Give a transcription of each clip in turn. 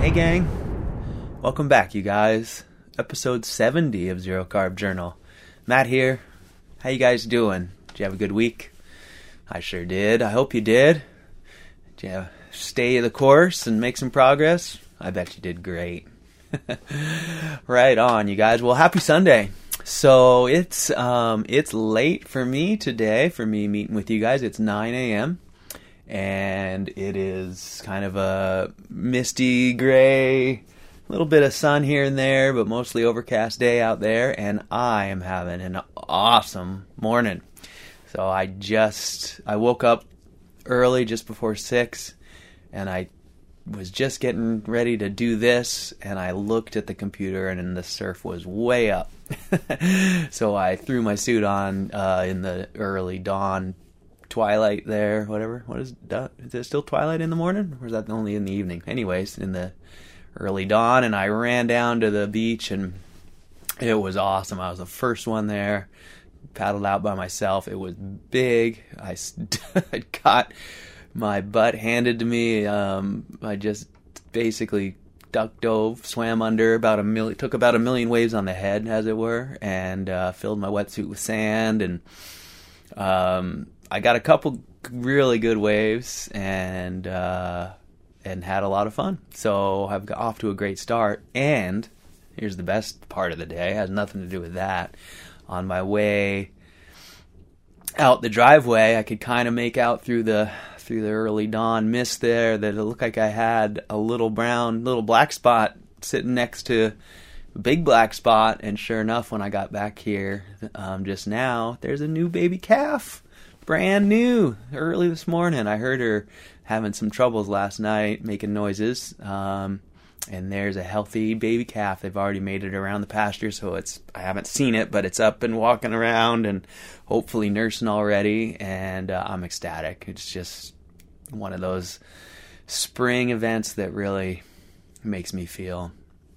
Hey gang, welcome back you guys. Episode 70 of Zero Carb Journal. Matt here. How you guys doing? Did you have a good week? I sure did. I hope you did. Did you stay the course and make some progress? I bet you did great. Right on, you guys. Well, happy Sunday. So it's late for me today, for me meeting with you guys. It's 9 a.m. and it is kind of a misty, gray, little bit of sun here and there, but mostly overcast day out there, and I am having an awesome morning. So I woke up early, just before 6, and I was just getting ready to do this, and I looked at the computer, and the surf was way up. So I threw my suit on in the early dawn, twilight there, whatever. What is it still twilight in the morning, or is that only in the evening? Anyways, in the early dawn, and I ran down to the beach, and it was awesome. I was the first one there, paddled out by myself. It was big. I got my butt handed to me. I just basically duck dove, swam under took about a million waves on the head, as it were, and filled my wetsuit with sand, and I got a couple really good waves, and had a lot of fun. So I've got off to a great start. And here's the best part of the day. It has nothing to do with that. On my way out the driveway, I could kind of make out through the early dawn mist there that it looked like I had a little black spot sitting next to a big black spot. And sure enough, when I got back here just now, there's a new baby calf. Brand new, early this morning. I heard her having some troubles last night, making noises. And there's a healthy baby calf. They've already made it around the pasture, so I haven't seen it, but it's up and walking around and hopefully nursing already. And I'm ecstatic. It's just one of those spring events that really makes me feel,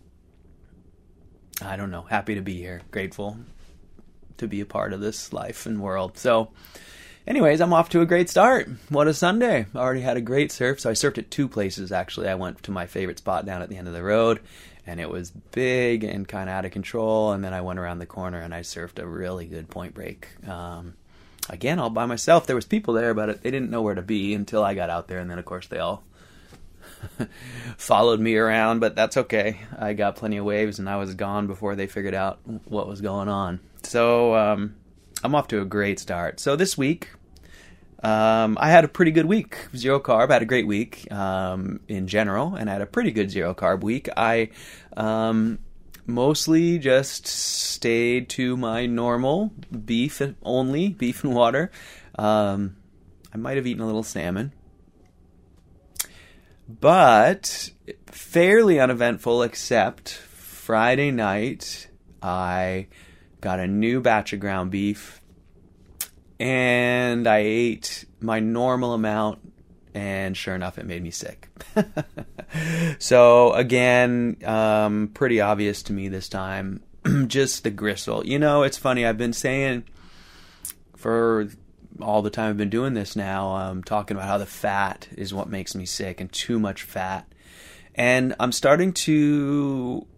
I don't know, happy to be here, grateful to be a part of this life and world. So anyways, I'm off to a great start. What a Sunday. I already had a great surf. So I surfed at 2 places, actually. I went to my favorite spot down at the end of the road, and it was big and kind of out of control. And then I went around the corner, and I surfed a really good point break. Again, all by myself. There was people there, but they didn't know where to be until I got out there. And then, of course, they all followed me around, but that's okay. I got plenty of waves, and I was gone before they figured out what was going on. So I'm off to a great start. So this week, I had a pretty good week. Zero carb. I had a great week in general, and I had a pretty good zero carb week. I mostly just stayed to my normal beef and water. I might have eaten a little salmon, but fairly uneventful, except Friday night I got a new batch of ground beef, and I ate my normal amount, and sure enough, it made me sick. So again, pretty obvious to me this time, just the gristle. You know, it's funny, I've been saying for all the time I've been doing this now, talking about how the fat is what makes me sick, and too much fat. And I'm starting to,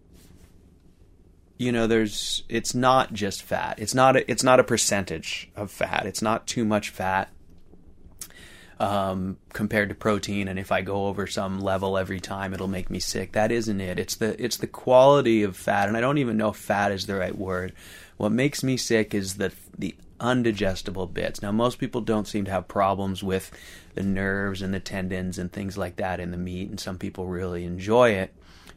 it's not just fat. It's not a percentage of fat. It's not too much fat compared to protein. And if I go over some level every time, it'll make me sick. That isn't it. It's the quality of fat. And I don't even know if fat is the right word. What makes me sick is the undigestible bits. Now, most people don't seem to have problems with the nerves and the tendons and things like that in the meat. And some people really enjoy it.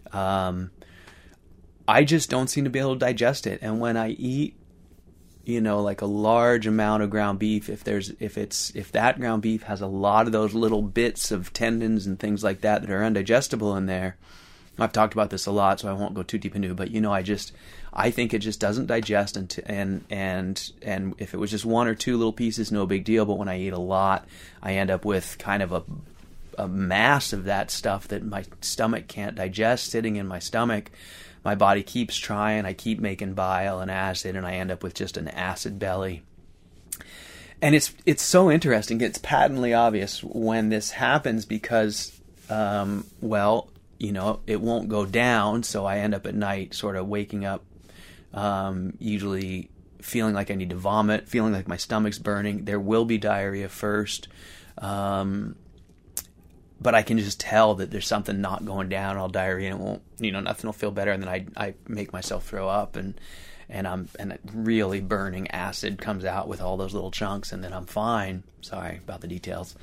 I just don't seem to be able to digest it. And when I eat, like a large amount of ground beef, if that ground beef has a lot of those little bits of tendons and things like that are undigestible in there, I've talked about this a lot, so I won't go too deep into it, but I think it just doesn't digest, and if it was just 1 or 2 little pieces, no big deal, but when I eat a lot, I end up with kind of a mass of that stuff that my stomach can't digest sitting in my stomach. My body keeps trying, I keep making bile and acid, and I end up with just an acid belly. And it's so interesting. It's patently obvious when this happens because, it won't go down, so I end up at night sort of waking up, usually feeling like I need to vomit, feeling like my stomach's burning. There will be diarrhea first, but I can just tell that there's something not going down. I'll diarrhea and it won't, nothing will feel better, and then I make myself throw up, and really burning acid comes out with all those little chunks, and then I'm fine. Sorry about the details.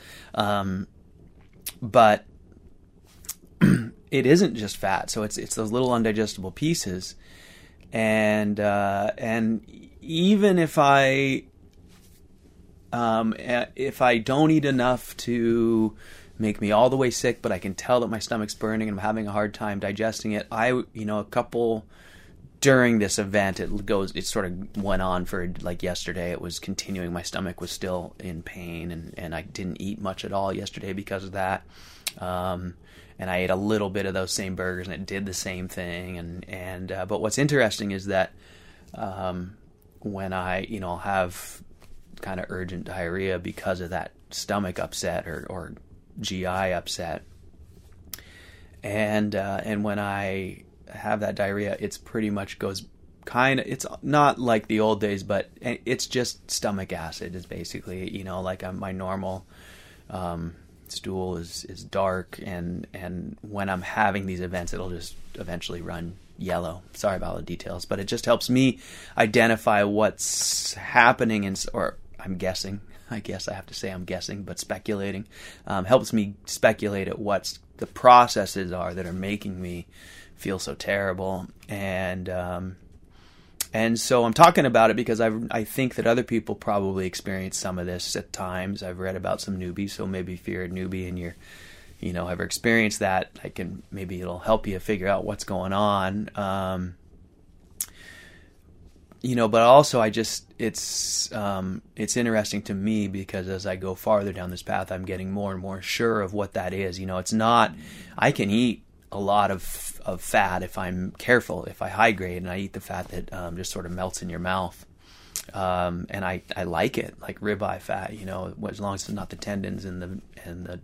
But it isn't just fat, so it's those little undigestible pieces, and even if I don't eat enough to make me all the way sick, but I can tell that my stomach's burning and I'm having a hard time digesting it. During this event, it sort of went on for like yesterday. It was continuing. My stomach was still in pain, and I didn't eat much at all yesterday because of that. And I ate a little bit of those same burgers, and it did the same thing. But what's interesting is that when I have kind of urgent diarrhea because of that stomach upset or GI upset, and when I have that diarrhea, it's pretty much goes it's not like the old days, but it's just stomach acid is basically, my normal stool is dark, and when I'm having these events, it'll just eventually run yellow. Sorry about the details, but it just helps me identify what's happening, or I'm guessing. I guess I have to say I'm guessing, but speculating helps me speculate at what the processes are that are making me feel so terrible, and so I'm talking about it because I think that other people probably experience some of this at times. I've read about some newbies, so maybe if you're a newbie and you're ever experienced that, maybe it'll help you figure out what's going on. But also it's interesting to me because as I go farther down this path, I'm getting more and more sure of what that is. It's not, I can eat a lot of fat if I'm careful, if I hydrate, and I eat the fat that just sort of melts in your mouth. And I like it, like ribeye fat, as long as it's not the tendons and the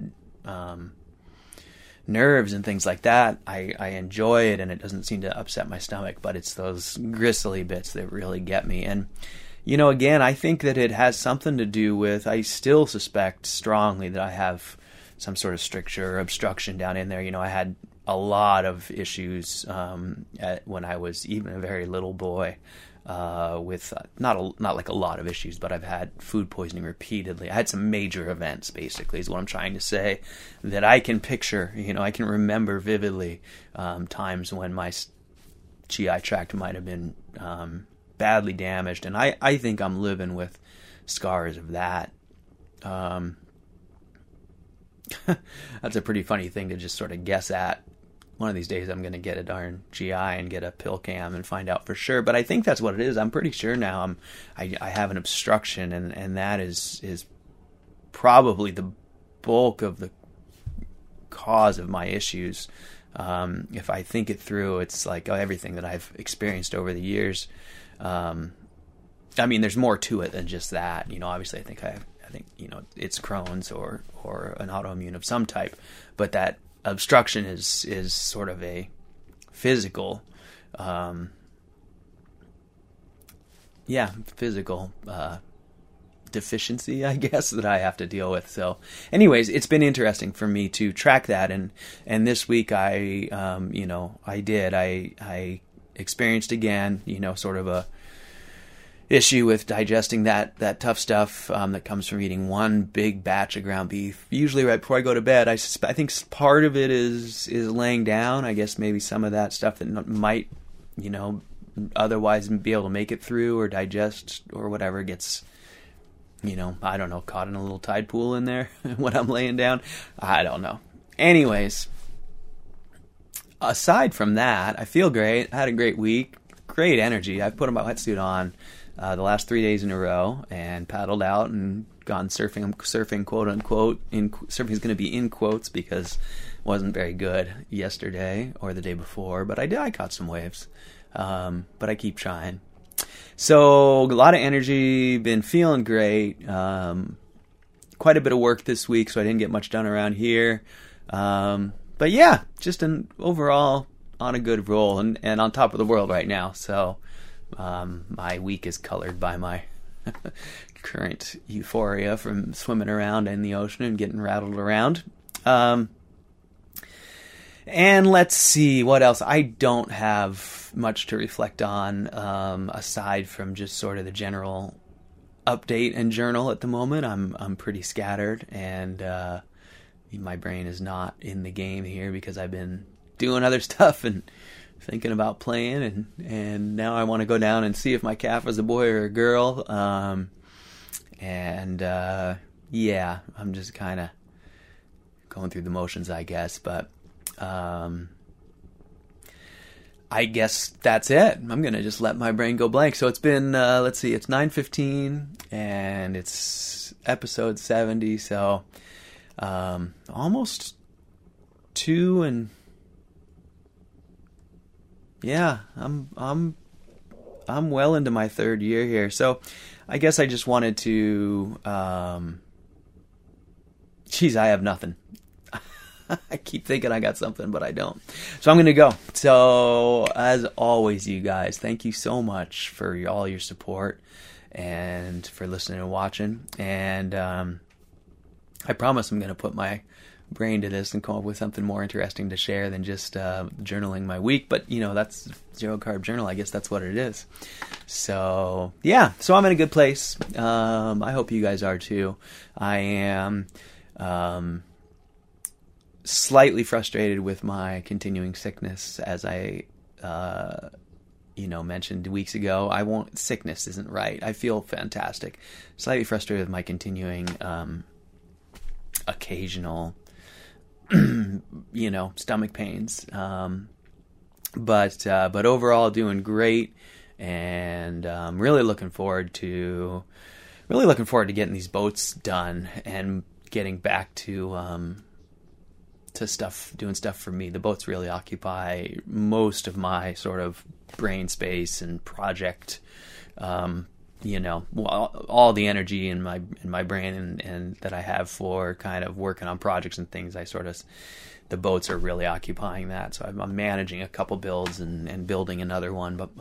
nerves and things like that. I enjoy it, and it doesn't seem to upset my stomach, but it's those gristly bits that really get me. And, again, I think that it has something to do with, I still suspect strongly that I have some sort of stricture or obstruction down in there. I had a lot of issues when I was even a very little boy with not like a lot of issues, but I've had food poisoning repeatedly. I had some major events, basically, is what I'm trying to say, that I can picture. I can remember vividly times when my GI tract might have been badly damaged, and I think I'm living with scars of that. That's a pretty funny thing to just sort of guess at. One of these days I'm going to get a darn GI and get a pill cam and find out for sure. But I think that's what it is. I'm pretty sure now I have an obstruction, and that is probably the bulk of the cause of my issues. If I think it through, it's like everything that I've experienced over the years. There's more to it than just that. Obviously I think it's Crohn's or an autoimmune of some type, but that obstruction is sort of a physical, deficiency, I guess, that I have to deal with. So, anyways, it's been interesting for me to track that, and this week I experienced again, sort of a issue with digesting that tough stuff that comes from eating one big batch of ground beef, usually right before I go to bed. I think part of it is laying down. I guess maybe some of that stuff that might, otherwise be able to make it through or digest or whatever gets, I don't know, caught in a little tide pool in there when I'm laying down. I don't know. Anyways, aside from that, I feel great. I had a great week. Great energy. I've put my wetsuit on the last 3 days in a row and paddled out and gone surfing. I'm surfing, quote unquote. Surfing is going to be in quotes because it wasn't very good yesterday or the day before, but I caught some waves. But I keep trying. So a lot of energy, been feeling great. Quite a bit of work this week, so I didn't get much done around here. But yeah, just an overall on a good roll and on top of the world right now. So my week is colored by my current euphoria from swimming around in the ocean and getting rattled around. And let's see what else. I don't have much to reflect on aside from just sort of the general update and journal at the moment. I'm pretty scattered, and my brain is not in the game here because I've been doing other stuff and thinking about playing, and now I want to go down and see if my calf is a boy or a girl. Yeah, I'm just kind of going through the motions, I guess, but I guess that's it. I'm going to just let my brain go blank. So it's been, let's see, it's 9:15 and it's episode 70. So, almost 2 and yeah, I'm well into my 3rd year here. So I guess I just wanted to, I have nothing. I keep thinking I got something, but I don't. So I'm going to go. So as always, you guys, thank you so much for all your support and for listening and watching. And I promise I'm going to put my brain to this and come up with something more interesting to share than just journaling my week. But, that's Zero Carb Journal. I guess that's what it is. So, yeah. So I'm in a good place. I hope you guys are too. I am slightly frustrated with my continuing sickness, as I mentioned weeks ago. Sickness isn't right. I feel fantastic. Slightly frustrated with my continuing occasional stomach pains, but overall doing great, and really looking forward to getting these boats done and getting back to doing stuff for me. The boats really occupy most of my sort of brain space and project, all the energy in my brain and that I have for kind of working on projects and things. The boats are really occupying that. So I'm managing a couple builds and building another one, but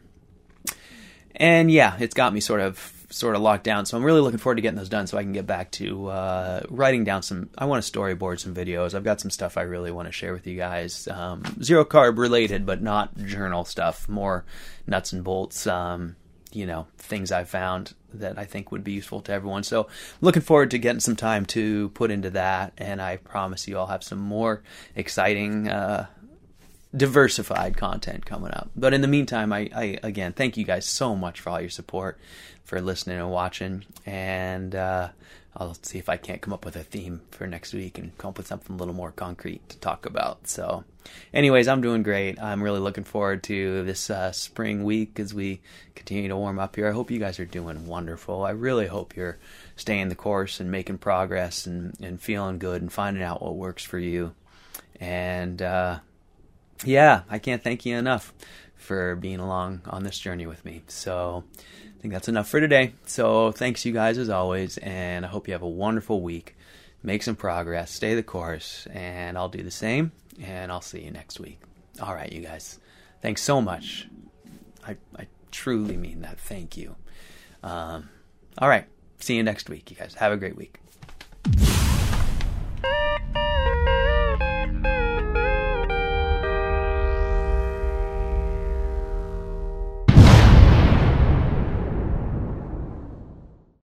and yeah, it's got me sort of locked down. So I'm really looking forward to getting those done so I can get back to writing down I want to storyboard some videos. I've got some stuff I really want to share with you guys. Zero carb related, but not journal stuff. More nuts and bolts, things I've found that I think would be useful to everyone. So looking forward to getting some time to put into that. And I promise you I'll have some more exciting diversified content coming up. But in the meantime, I again thank you guys so much for all your support, for listening and watching, and I'll see if I can't come up with a theme for next week and come up with something a little more concrete to talk about. So anyways, I'm doing great. I'm really looking forward to this spring week as we continue to warm up here. I hope you guys are doing wonderful. I really hope you're staying the course and making progress and feeling good and finding out what works for you. And yeah, I can't thank you enough for being along on this journey with me. So I think that's enough for today. So thanks you guys as always, and I hope you have a wonderful week. Make some progress, stay the course, and I'll do the same, and I'll see you next week. All right, you guys. Thanks so much. I truly mean that. Thank you. All right. See you next week, you guys. Have a great week.